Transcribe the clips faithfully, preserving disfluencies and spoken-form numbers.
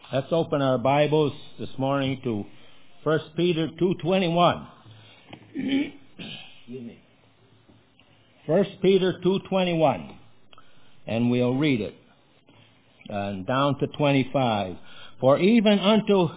Let's open our Bibles this morning to First Peter two twenty-one. Excuse me. First Peter two twenty-one, and we'll read it and down to twenty-five. For even unto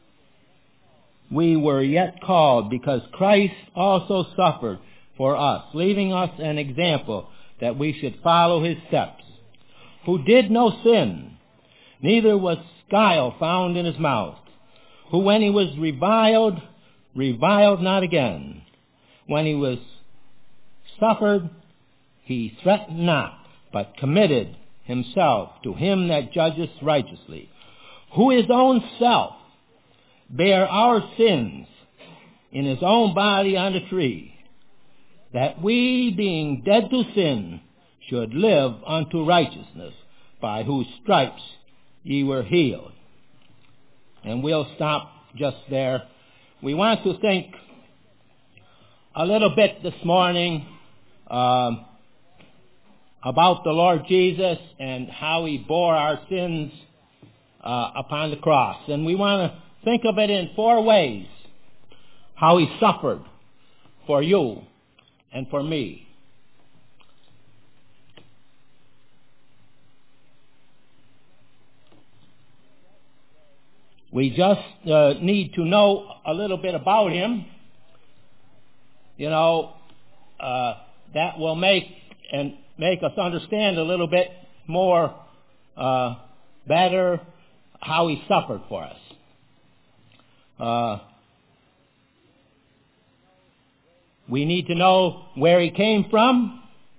we were yet called, because Christ also suffered for us, leaving us an example that we should follow his steps, who did no sin, neither was guile found in his mouth, who when he was reviled, reviled not again. When he was suffered, he threatened not, but committed himself to him that judgeth righteously, who his own self bare our sins in his own body on the tree, that we, being dead to sin, should live unto righteousness, by whose stripes ye were healed. And we'll stop just there. We want to think a little bit this morning um, about the Lord Jesus and how he bore our sins uh, upon the cross. And we want to think of it in four ways. How he suffered for you and for me. We just uh, need to know a little bit about him. You know, uh, that will make and make us understand a little bit more uh, better how he suffered for us. Uh, we need to know where he came from,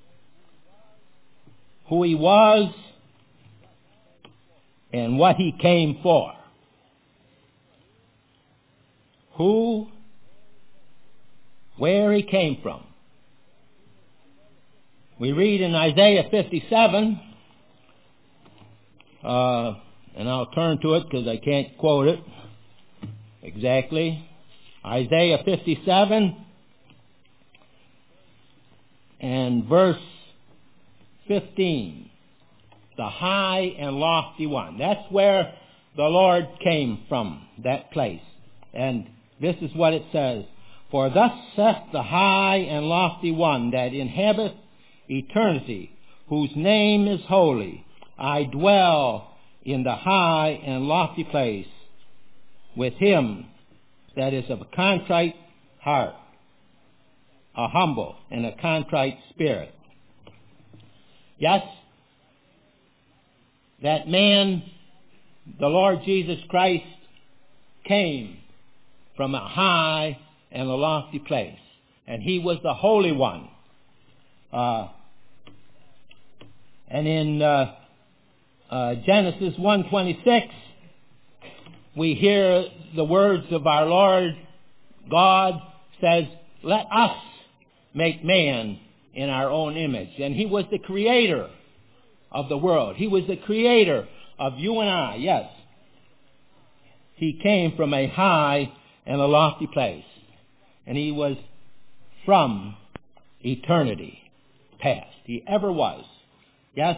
who he was, and what he came for. Who, where he came from. We read in Isaiah fifty-seven, uh, and I'll turn to it because I can't quote it exactly. Isaiah fifty-seven and verse fifteen. The high and lofty one. That's where the Lord came from, that place. And this is what it says. For thus saith the high and lofty one that inhabiteth eternity, whose name is holy. I dwell in the high and lofty place with him that is of a contrite heart, a humble and a contrite spirit. Yes, that man, the Lord Jesus Christ, came from a high and a lofty place. And he was the Holy One. Uh, and in uh, uh, Genesis one twenty-six, we hear the words of our Lord. God says, let us make man in our own image. And he was the creator of the world. He was the creator of you and I, yes. He came from a high and a lofty place. And he was from eternity past. He ever was. Yes?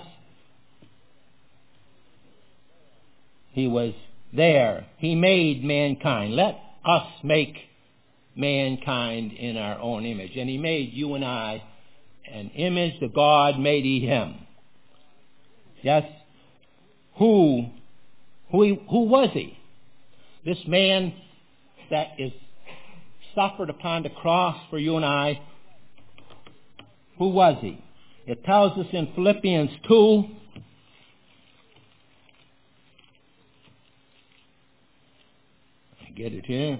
He was there. He made mankind. Let us make mankind in our own image. And he made you and I an image of God made he him. Yes? Who, who, he, who was he? This man that is suffered upon the cross for you and I, who was he? It tells us in Philippians two, I get it here,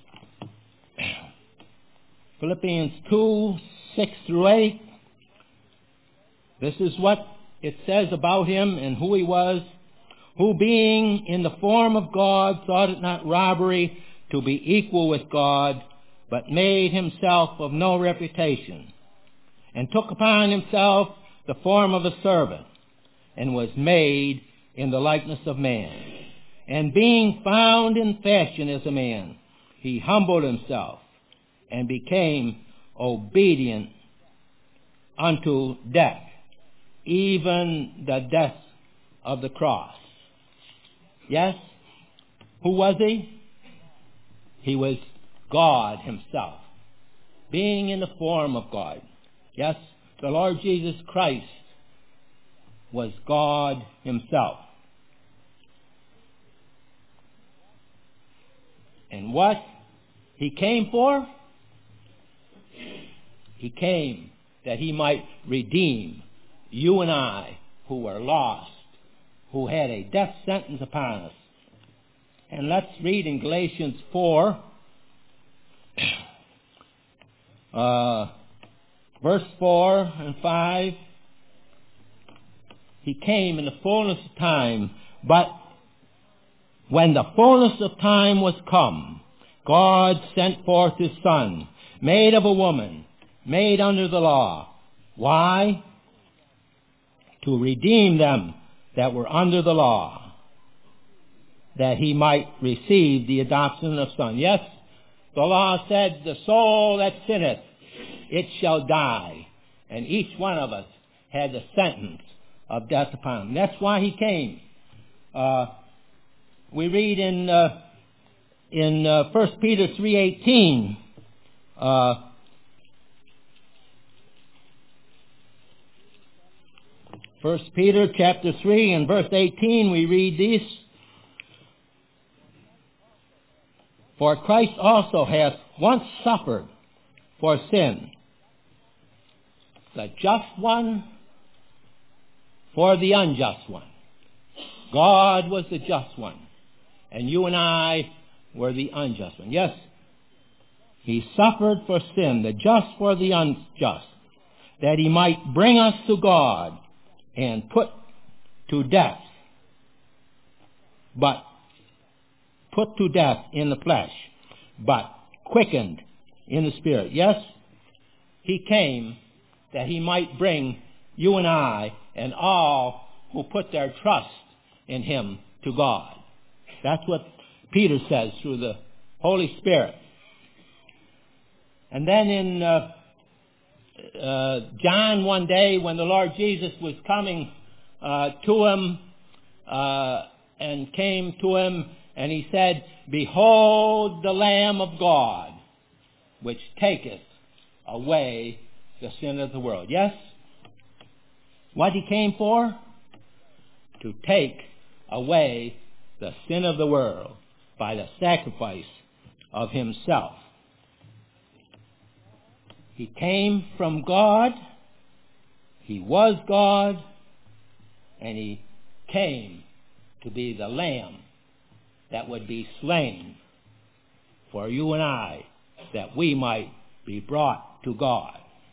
Philippians two, six through eight, this is what it says about him and who he was, who being in the form of God thought it not robbery to be equal with God, but made himself of no reputation, and took upon himself the form of a servant, and was made in the likeness of man. And being found in fashion as a man, he humbled himself, and became obedient unto death, even the death of the cross. Yes, Who was he? He was God himself, being in the form of God. Yes, the Lord Jesus Christ was God himself. And what he came for? He came that he might redeem you and I who were lost, who had a death sentence upon us. And let's read in Galatians four, uh, verse four and five. He came in the fullness of time, but when the fullness of time was come, God sent forth his Son, made of a woman, made under the law. Why? To redeem them that were under the law, that he might receive the adoption of son. Yes, the law said, the soul that sinneth, it shall die. And each one of us had the sentence of death upon him. That's why he came. Uh, we read in uh, in uh, First Peter three eighteen, uh, First Peter chapter three and verse eighteen, we read this. For Christ also hath once suffered for sin, the just one for the unjust one. God was the just one, and you and I were the unjust one. Yes, he suffered for sin, the just for the unjust, that he might bring us to God and put to death, but put to death in the flesh, but quickened in the spirit. Yes, he came that he might bring you and I and all who put their trust in him to God. That's what Peter says through the Holy Spirit. And then in uh, uh, John one day, when the Lord Jesus was coming uh, to him uh, and came to him, and he said, Behold the Lamb of God, which taketh away the sin of the world. Yes? What he came for? To take away the sin of the world by the sacrifice of himself. He came from God, he was God, and he came to be the Lamb that would be slain for you and I, that we might be brought to God.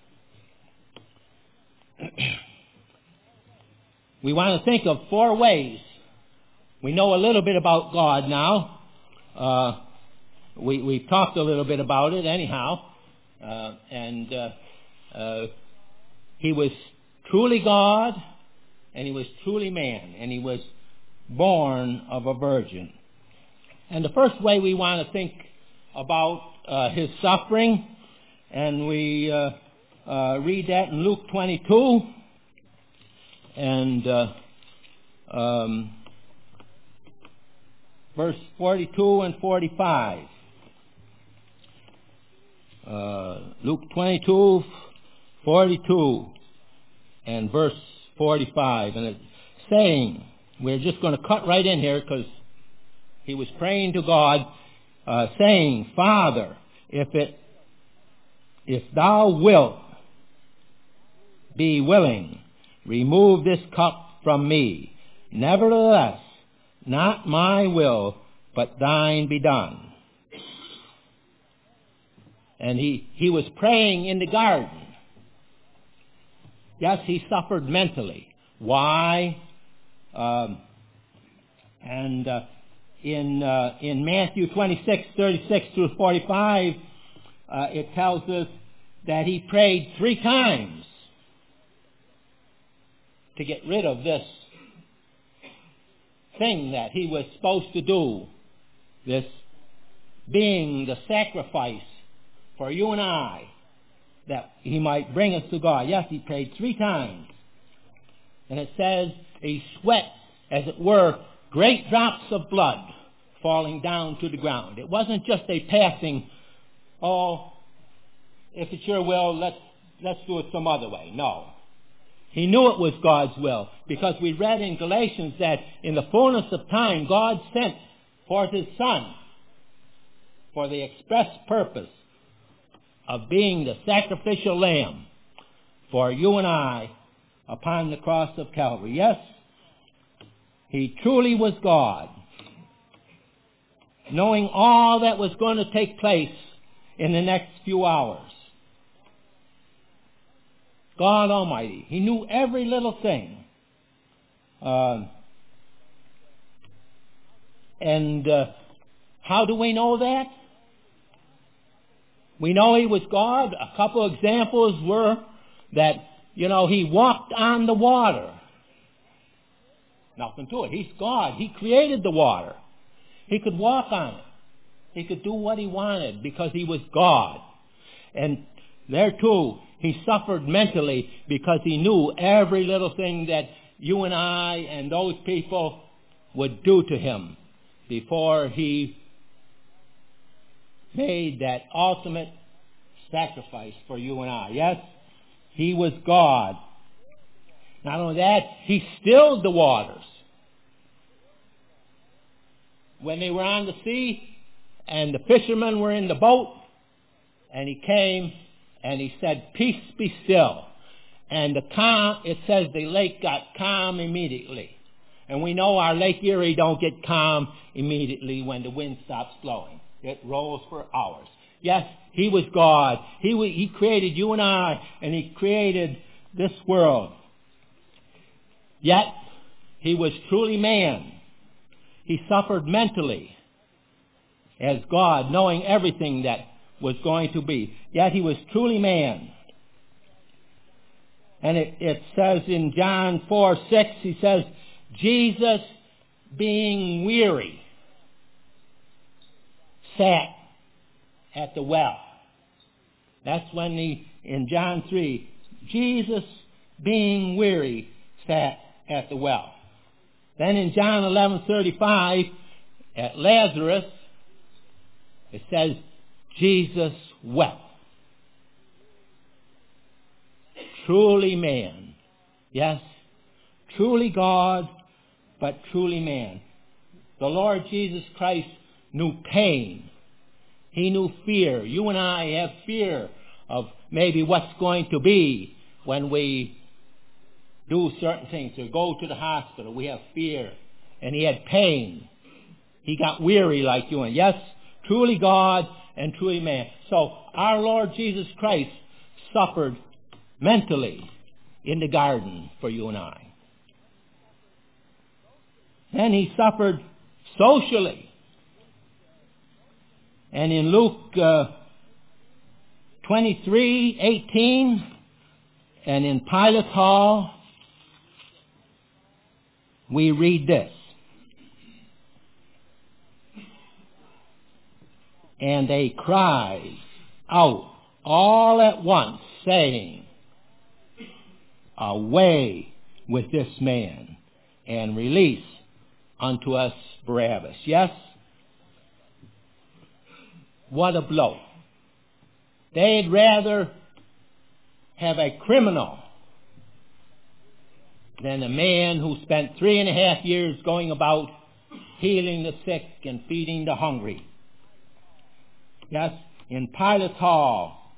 We want to think of four ways. We know a little bit about God now. Uh, we, we've talked a little bit about it anyhow. Uh, and uh, uh, he was truly God, and he was truly man, and he was born of a virgin. And the first way we want to think about uh, his suffering, and we uh, uh, read that in Luke twenty-two, and uh, um, verse forty-two and forty-five. Uh, Luke twenty-two, forty-two, and verse forty-five. And it's saying, we're just going to cut right in here because he was praying to God, uh, saying, Father, if it, if thou wilt be willing, remove this cup from me. Nevertheless, not my will, but thine be done. And he, he was praying in the garden. Yes, he suffered mentally. Why? Um, and uh, in uh, in Matthew twenty-six, thirty-six through forty-five, uh, it tells us that he prayed three times to get rid of this thing that he was supposed to do, this being the sacrifice for you and I, that he might bring us to God. Yes, he prayed three times. And it says he sweat, as it were, great drops of blood falling down to the ground. It wasn't just a passing, oh, if it's your will, let's, let's do it some other way. No. He knew it was God's will, because we read in Galatians that in the fullness of time, God sent forth His Son for the express purpose of being the sacrificial lamb for you and I upon the cross of Calvary. Yes, He truly was God, knowing all that was going to take place in the next few hours. God Almighty. He knew every little thing. Uh, and uh, how do we know that? We know He was God. A couple examples were that, you know, He walked on the water. Nothing to it. He's God. He created the water. He could walk on it. He could do what He wanted because He was God. And there too, He suffered mentally because He knew every little thing that you and I and those people would do to Him before He made that ultimate sacrifice for you and I. Yes, He was God. Not only that, He stilled the waters. When they were on the sea and the fishermen were in the boat, and He came and He said, "Peace, be still." And the calm, it says the lake got calm immediately. And we know our Lake Erie don't get calm immediately when the wind stops blowing. It rolls for hours. Yes, He was God. He, he created you and I, and He created this world. Yet, He was truly man. He suffered mentally as God, knowing everything that was going to be. Yet He was truly man. And it, it says in John four six, He says, Jesus, being weary, sat at the well. That's when He, in John three, Jesus, being weary, sat at the well. Then in John eleven thirty-five, at Lazarus, it says, Jesus wept. Truly man. Yes, truly God, but truly man. The Lord Jesus Christ knew pain. He knew fear. You and I have fear of maybe what's going to be when we do certain things or go to the hospital. We have fear. And He had pain. He got weary like you and yes, truly God and truly man. So our Lord Jesus Christ suffered mentally in the garden for you and I. Then He suffered socially. And in Luke uh, twenty-three eighteen, and in Pilate's hall, we read this. And they cried out all at once, saying, "Away with this man, and release unto us Barabbas." Yes? What a blow. They'd rather have a criminal than a man who spent three and a half years going about healing the sick and feeding the hungry. Yes, in Pilate's hall,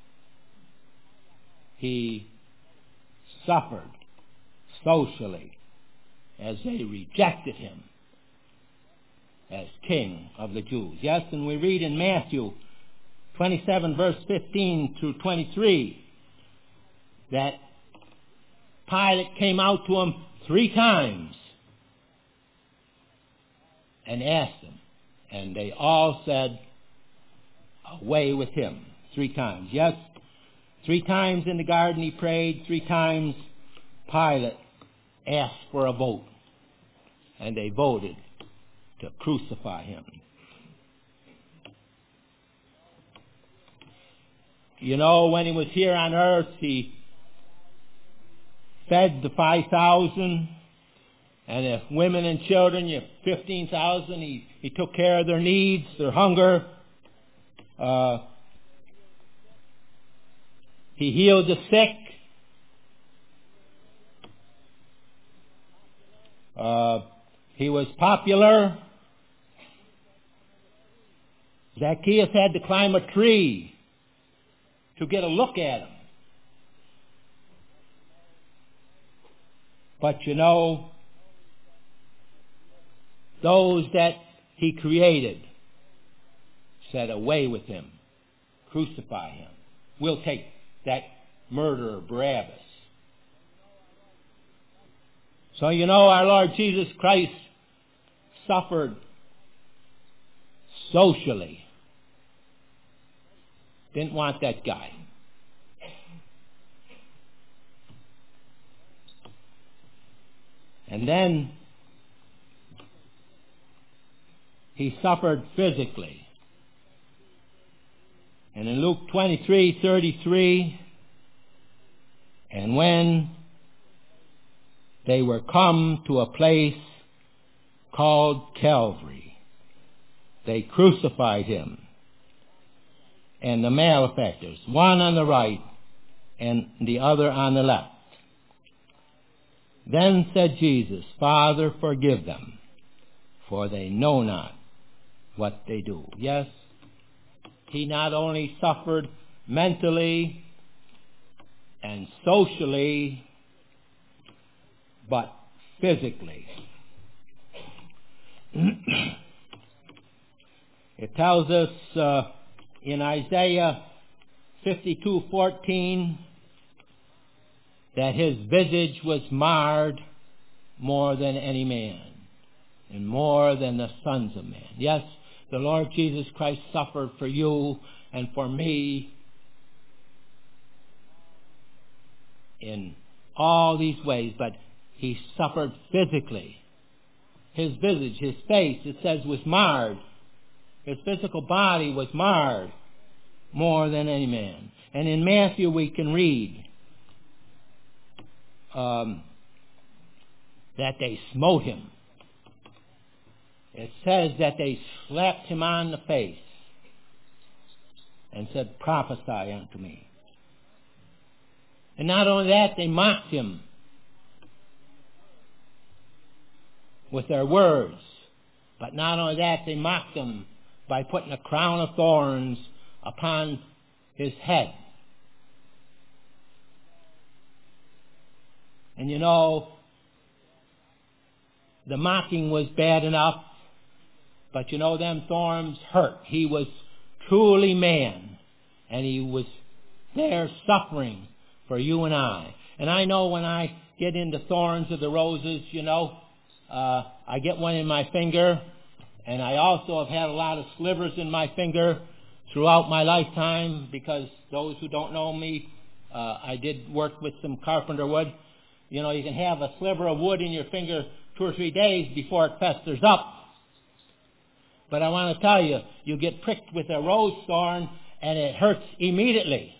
He suffered socially as they rejected Him as King of the Jews. Yes, and we read in Matthew twenty-seven, verse fifteen through twenty-three, that Pilate came out to Him three times and asked them, and they all said, "Away with Him," three times. Yes, three times in the garden He prayed, three times Pilate asked for a vote, and they voted to crucify Him. You know, when He was here on earth, He fed the five thousand. And if women and children, you have fifteen thousand, he, he took care of their needs, their hunger. Uh, he healed the sick. Uh, he was popular. Zacchaeus had to climb a tree to get a look at him. But you know, those that he created said, away with him, crucify him. We'll take that murderer Barabbas. So you know, our Lord Jesus Christ suffered socially. Didn't want that guy. And then he suffered physically. And in Luke twenty-three thirty-three, and when they were come to a place called Calvary, they crucified him and the malefactors, one on the right and the other on the left. Then said Jesus, Father, forgive them, for they know not what they do. Yes, he not only suffered mentally and socially, but physically. It tells us uh, in Isaiah fifty-two fourteen that his visage was marred more than any man, and more than the sons of men. Yes, the Lord Jesus Christ suffered for you and for me in all these ways, but he suffered physically. His visage, his face, it says, was marred. His physical body was marred more than any man. And in Matthew we can read um, that they smote him. It says that they slapped him on the face and said, prophesy unto me. And not only that, they mocked him with their words. But not only that, they mocked him by putting a crown of thorns upon his head. And you know, the mocking was bad enough, but you know, them thorns hurt. He was truly man, and he was there suffering for you and I. And I know when I get into thorns of the roses, you know, uh, I get one in my finger, and I also have had a lot of slivers in my finger throughout my lifetime, because those who don't know me, uh, I did work with some carpenter wood. You know, you can have a sliver of wood in your finger two or three days before it festers up. But I want to tell you, you get pricked with a rose thorn and it hurts immediately.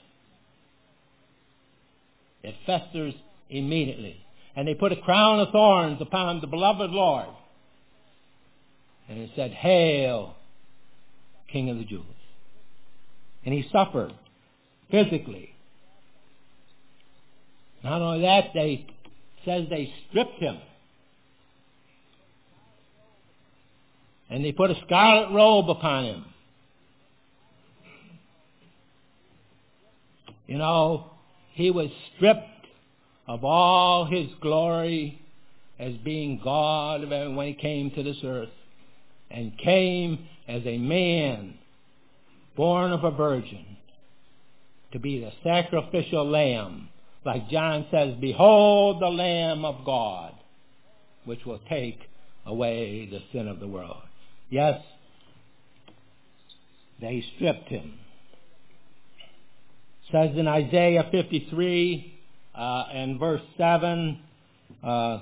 It festers immediately. And they put a crown of thorns upon the beloved Lord. And it said, Hail, King of the Jews. And he suffered physically. Not only that, they says they stripped him. And they put a scarlet robe upon him. You know, he was stripped of all his glory as being God when he came to this earth, and came as a man born of a virgin to be the sacrificial lamb. Like John says, Behold the Lamb of God, which will take away the sin of the world. Yes, they stripped him. It says in Isaiah fifty-three uh, and verse seven, uh,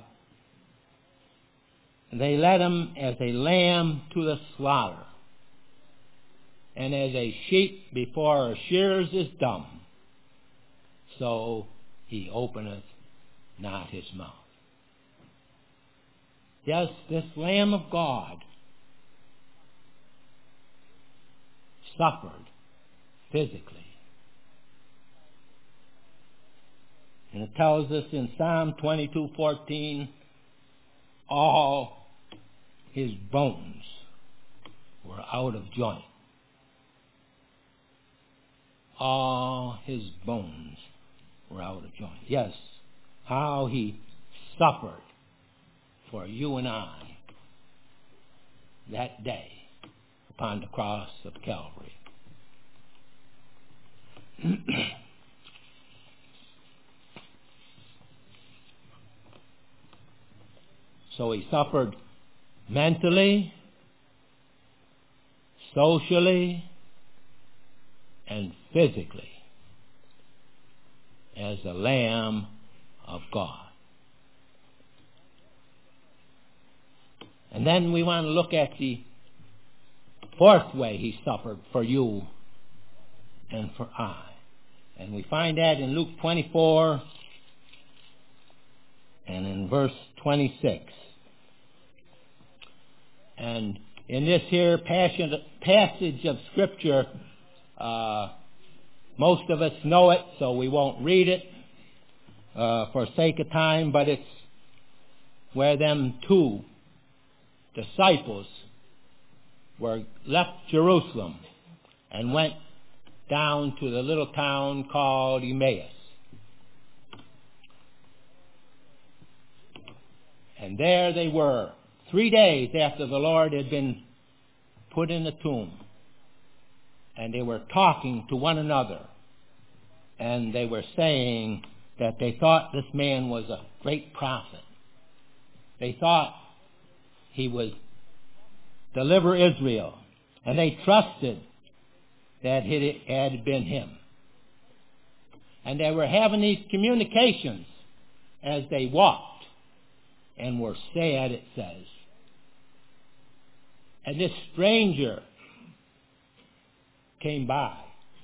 they led him as a lamb to the slaughter, and as a sheep before her shearers is dumb, so he openeth not his mouth. Yes, this Lamb of God suffered physically. And it tells us in Psalm twenty-two fourteen, all his bones were out of joint. All his bones were out of joint. Yes, how he suffered for you and I that day upon the cross of Calvary. So he suffered mentally, socially, and physically as the Lamb of God. And then we want to look at the fourth way he suffered for you and for I. And we find that in Luke twenty-four and in verse twenty-six. And in this here passage of Scripture, uh, most of us know it, so we won't read it uh, for sake of time, but it's where them two disciples were left Jerusalem and went down to the little town called Emmaus. And there they were, three days after the Lord had been put in the tomb. And they were talking to one another. And they were saying that they thought this man was a great prophet. They thought he would deliver Israel. And they trusted that it had been him. And they were having these communications as they walked and were sad, it says. And this stranger came by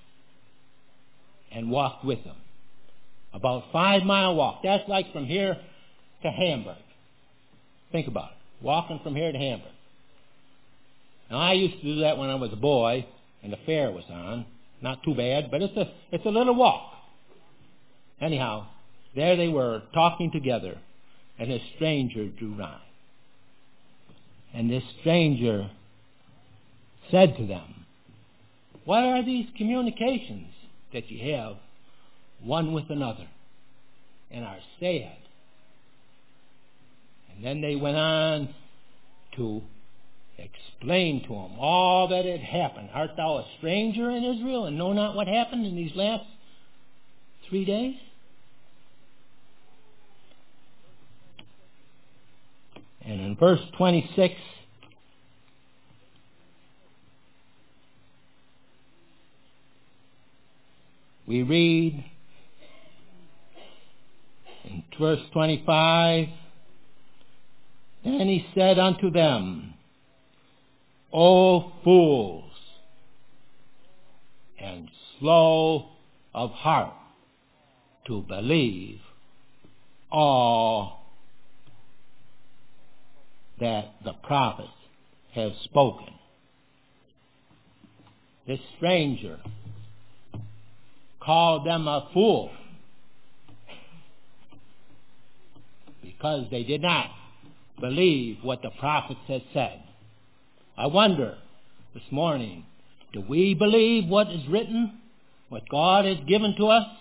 and walked with them. About five mile walk. That's like from here to Hamburg. Think about it. Walking from here to Hamburg. Now I used to do that when I was a boy and the fair was on. Not too bad, but it's a it's a little walk. Anyhow, there they were talking together, and a stranger drew nigh. And this stranger said to them, "What are these communications that you have one with another and are sad?" And then they went on to explain to him all that had happened. Art thou a stranger in Israel and know not what happened in these last three days? And in verse twenty-six, we read in verse twenty-five, "Then he said unto them, O fools, and slow of heart to believe all that the prophets have spoken." This stranger called them a fool because they did not believe what the prophets had said. I wonder this morning, do we believe what is written, what God has given to us?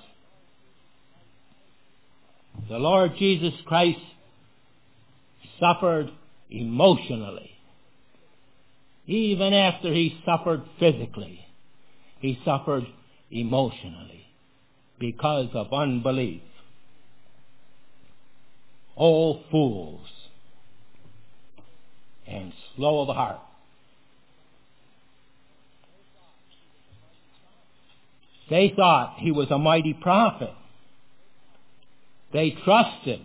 The Lord Jesus Christ suffered emotionally. Even after he suffered physically, he suffered emotionally because of unbelief. O fools, and slow of heart. They thought he was a mighty prophet. They trusted.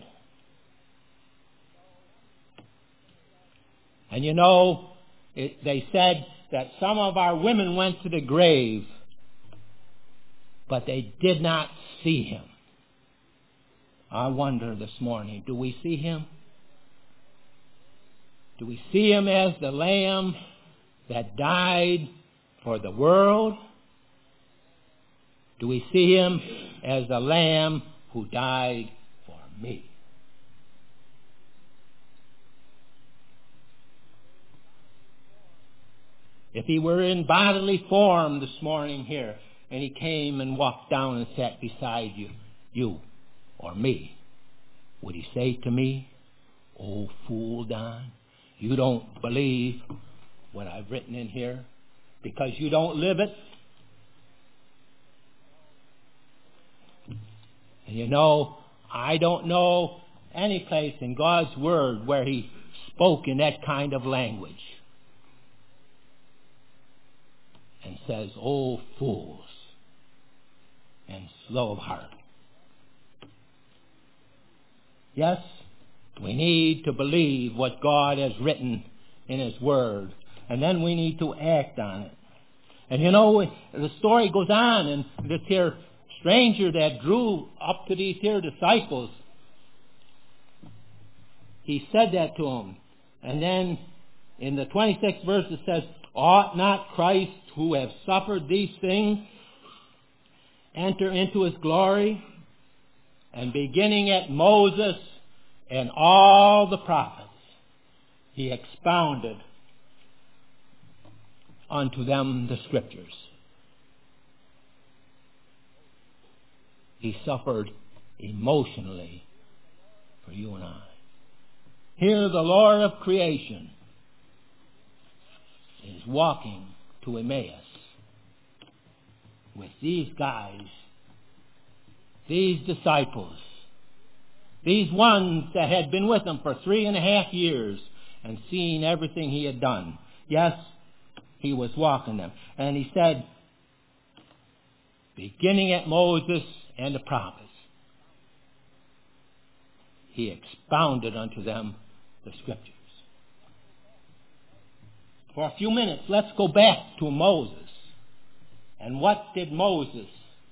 And you know, it, they said that some of our women went to the grave, but they did not see him. I wonder this morning, do we see him? Do we see him as the Lamb that died for the world? Do we see him as the Lamb who died for me? If he were in bodily form this morning here, and he came and walked down and sat beside you, you or me, would he say to me, "Oh, fool, Don, you don't believe what I've written in here because you don't live it"? And you know, I don't know any place in God's Word where he spoke in that kind of language and says, "Oh, fools, and slow of heart." Yes, we need to believe what God has written in his Word, and then we need to act on it. And you know, the story goes on, and this here stranger that drew up to these here disciples, he said that to them. And then in the twenty-sixth verse it says, "Ought not Christ, who have suffered these things, enter into his glory?" And beginning at Moses and all the prophets, he expounded unto them the Scriptures. He suffered emotionally for you and I. Here the Lord of creation is walking to Emmaus with these guys, these disciples, these ones that had been with him for three and a half years and seen everything he had done. Yes, he was walking them. And he said, beginning at Moses and the prophets, he expounded unto them the Scriptures. For a few minutes, let's go back to Moses. And what did Moses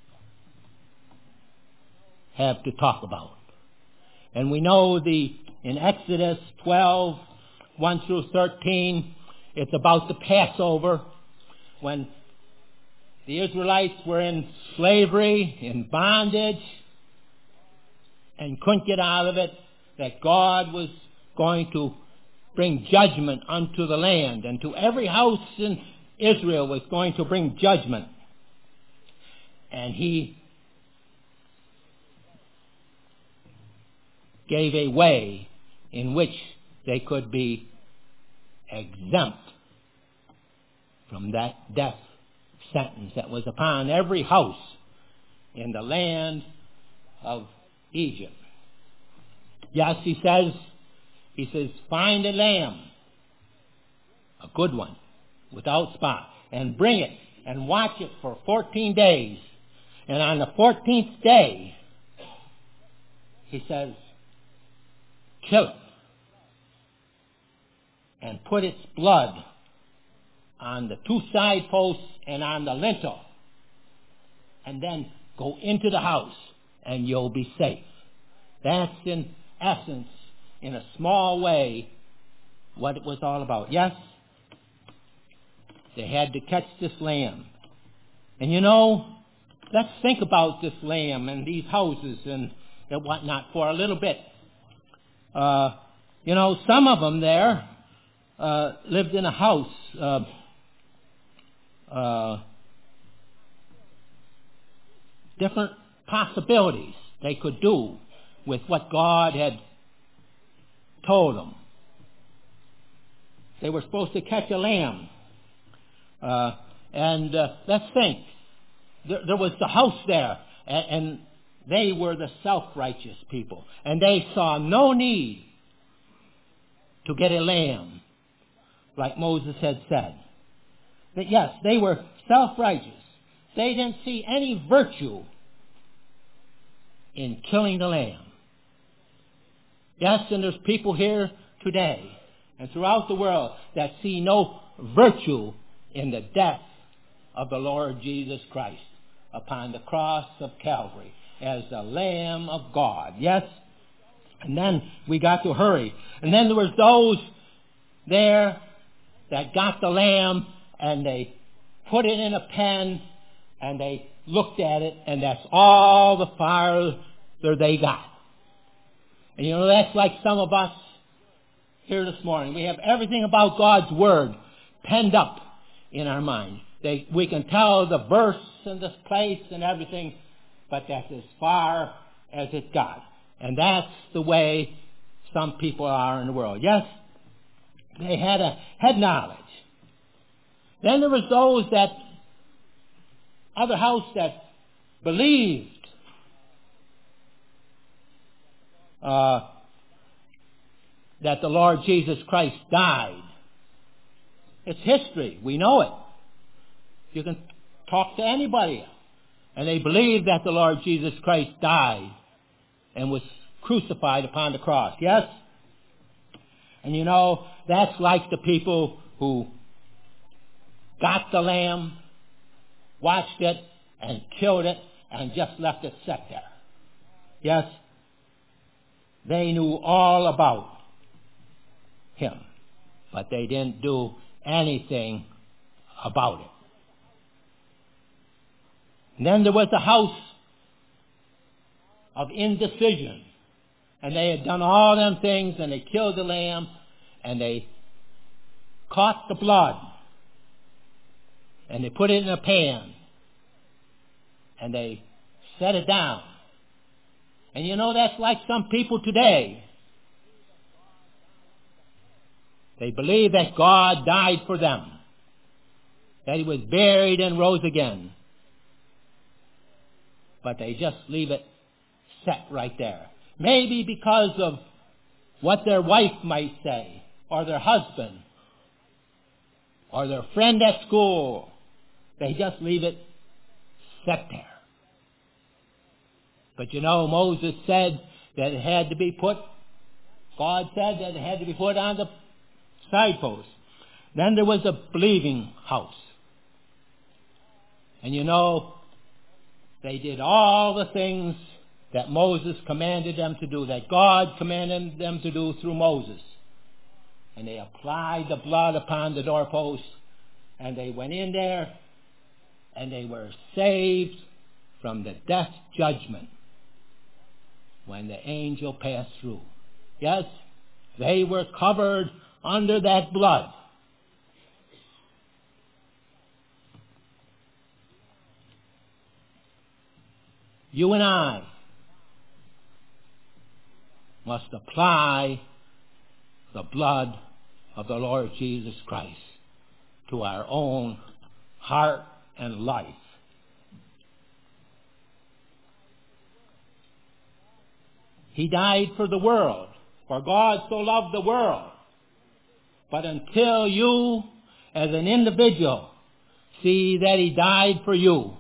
have to talk about? And we know the in Exodus twelve, one through thirteen, it's about the Passover, when the Israelites were in slavery, in bondage, and couldn't get out of it, that God was going to bring judgment unto the land, and to every house in Israel was going to bring judgment. And he gave a way in which they could be exempt from that death sentence that was upon every house in the land of Egypt. Yes, he says, he says, find a lamb, a good one, without spot, and bring it and watch it for fourteen days. And on the fourteenth day, he says, kill it and put its blood on the two side posts and on the lintel, and then go into the house and you'll be safe. That's in essence, in a small way, what it was all about. Yes, they had to catch this lamb. And you know, let's think about this lamb and these houses and, and whatnot for a little bit. Uh, you know, some of them there uh, lived in a house. Uh, uh, different possibilities they could do with what God had told them. They were supposed to catch a lamb. Uh, and uh, let's think. There, there was the house there, and, and they were the self-righteous people. And they saw no need to get a lamb, like Moses had said. But yes, they were self-righteous. They didn't see any virtue in killing the lamb. Yes, and there's people here today and throughout the world that see no virtue in the death of the Lord Jesus Christ upon the cross of Calvary as the Lamb of God. Yes? And then we got to hurry. And then there was those there that got the lamb and they put it in a pen and they looked at it, and that's all the fire that they got. And you know, that's like some of us here this morning. We have everything about God's Word penned up in our mind. They, we can tell the verse and the place and everything, but that's as far as it got. And that's the way some people are in the world. Yes, they had a head knowledge. Then there was those that, other house that believed uh, that the Lord Jesus Christ died. It's history. We know it. You can talk to anybody. And they believe that the Lord Jesus Christ died and was crucified upon the cross. Yes? And you know, that's like the people who got the lamb, watched it, and killed it, and just left it sit there. Yes? They knew all about him, but they didn't do anything about it. And then there was a house of indecision. And they had done all them things, and they killed the lamb, and they caught the blood, and they put it in a pan, and they set it down. And you know, that's like some people today. They believe that God died for them, that he was buried and rose again. But they just leave it set right there. Maybe because of what their wife might say, or their husband, or their friend at school. They just leave it set there. But you know, Moses said that it had to be put, God said that it had to be put on the side post. Then there was a believing house. And you know, they did all the things that Moses commanded them to do, that God commanded them to do through Moses. And they applied the blood upon the doorpost, and they went in there, and they were saved from the death judgment when the angel passed through. Yes, they were covered under that blood. You and I must apply the blood of the Lord Jesus Christ to our own heart and life. He died for the world, for God so loved the world. But until you, as an individual, see that he died for you,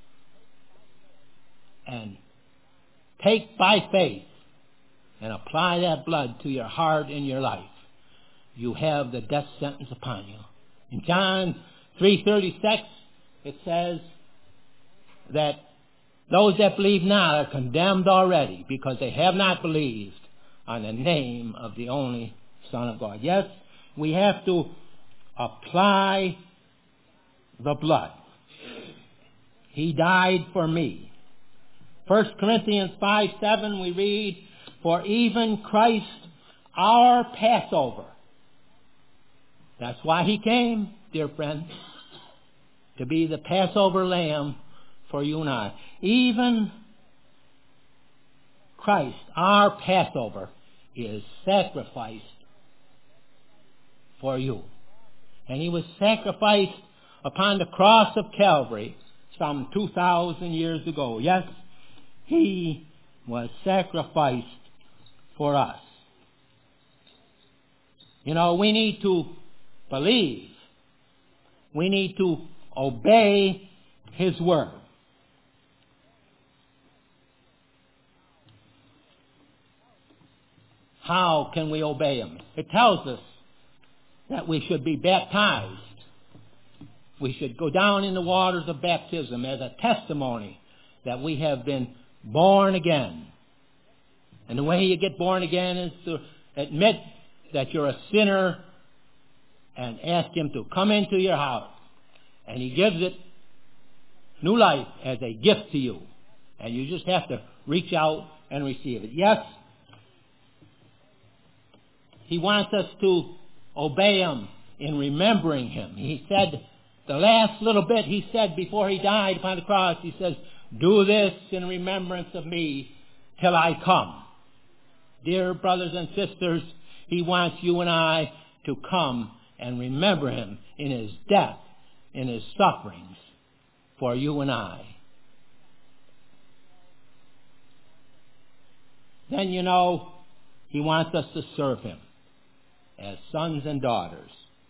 and take by faith and apply that blood to your heart and your life, you have the death sentence upon you. In John three thirty-six, it says that those that believe not are condemned already, because they have not believed on the name of the only Son of God. Yes, we have to apply the blood. He died for me. First Corinthians five seven, we read, for even Christ, our Passover. That's why he came, dear friends, to be the Passover lamb for you and I. Even Christ, our Passover, is sacrificed for you. And he was sacrificed upon the cross of Calvary some two thousand years ago. Yes, he was sacrificed for us. You know, we need to believe. We need to obey his word. How can we obey him? It tells us that we should be baptized. We should go down in the waters of baptism as a testimony that we have been born again. And the way you get born again is to admit that you're a sinner and ask Him to come into your house. And He gives it new life as a gift to you. And you just have to reach out and receive it. Yes, He wants us to obey Him in remembering Him. He said, the last little bit He said before He died upon the cross, He says, do this in remembrance of me till I come. Dear brothers and sisters, He wants you and I to come and remember Him in His death, in His sufferings for you and I. Then, you know, He wants us to serve Him as sons and daughters.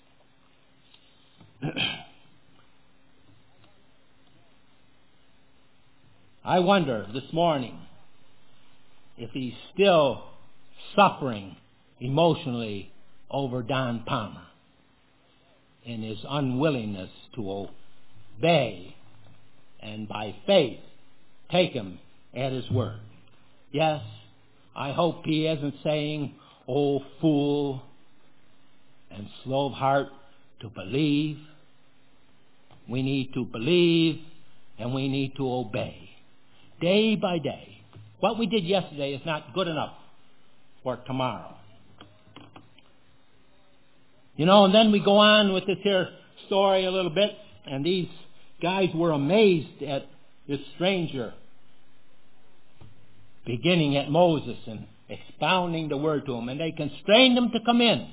I wonder this morning if He's still suffering emotionally over Don Palmer in his unwillingness to obey and by faith take Him at His word. Yes, I hope he isn't saying, oh, fool, and slow of heart to believe. We need to believe and we need to obey day by day. What we did yesterday is not good enough for tomorrow. You know, and then we go on with this here story a little bit, and these guys were amazed at this stranger beginning at Moses and expounding the word to him, and they constrained him to come in.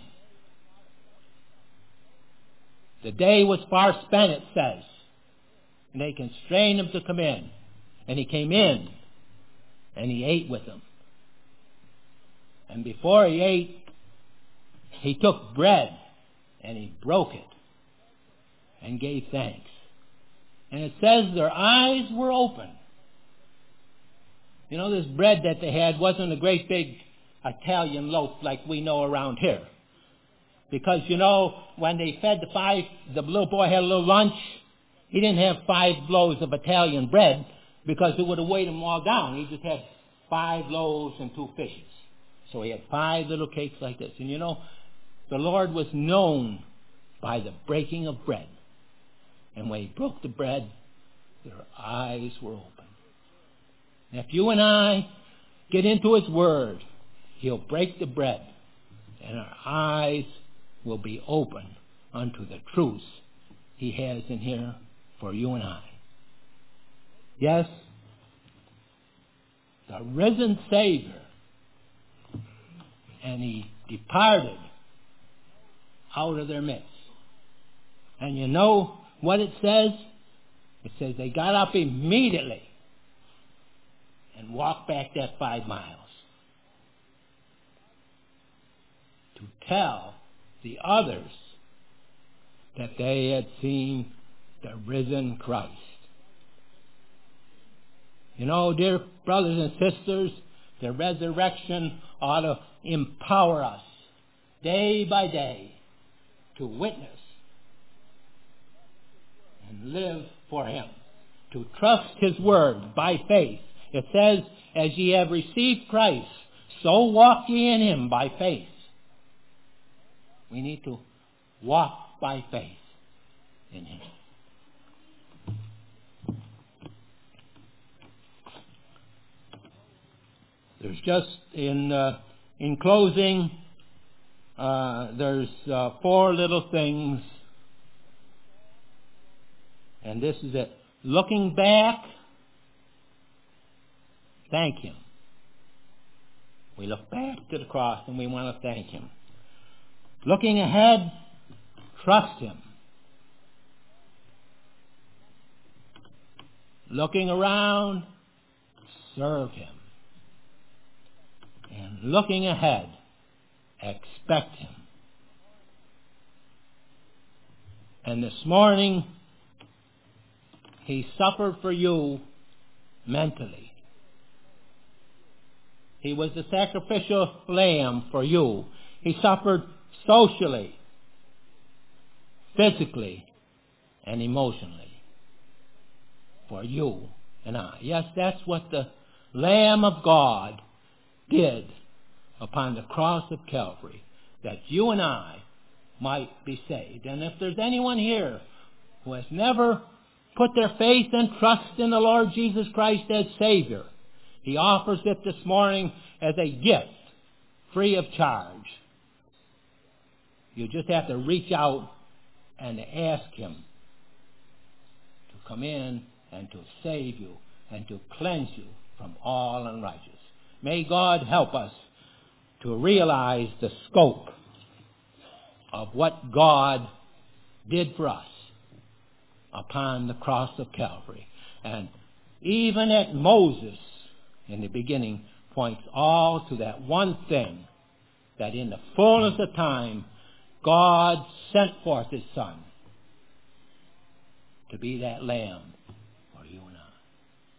The day was far spent, it says, and they constrained him to come in. And he came in, and he ate with them. And before he ate, he took bread, and he broke it, and gave thanks. And it says their eyes were open. You know, this bread that they had wasn't a great big Italian loaf like we know around here. Because, you know, when they fed the five, the little boy had a little lunch, he didn't have five loaves of Italian bread because it would have weighed him all down. He just had five loaves and two fishes. So he had five little cakes like this. And you know, the Lord was known by the breaking of bread. And when He broke the bread, their eyes were open. And if you and I get into His Word, He'll break the bread, and our eyes will be open unto the truths He has in here for you and I. Yes, the risen Savior, and He departed out of their midst. And you know what it says? It says they got up immediately and walked back that five miles to tell the others that they had seen the risen Christ. You know, dear brothers and sisters, the resurrection ought to empower us day by day to witness and live for Him, to trust His word by faith. It says, as ye have received Christ, so walk ye in Him by faith. We need to walk by faith in Him. There's just, in uh, in closing, uh, there's uh, four little things. And this is it. Looking back, thank Him. We look back to the cross and we want to thank Him. Looking ahead, trust Him. Looking around, serve Him. And looking ahead, expect Him. And this morning, He suffered for you mentally. He was the sacrificial lamb for you. He suffered socially, physically, and emotionally for you and I. Yes, that's what the Lamb of God did upon the cross of Calvary, that you and I might be saved. And if there's anyone here who has never put their faith and trust in the Lord Jesus Christ as Savior, He offers it this morning as a gift, free of charge. You just have to reach out and ask Him to come in and to save you and to cleanse you from all unrighteousness. May God help us to realize the scope of what God did for us upon the cross of Calvary. And even at Moses, in the beginning, points all to that one thing, that in the fullness of time, God sent forth His Son to be that Lamb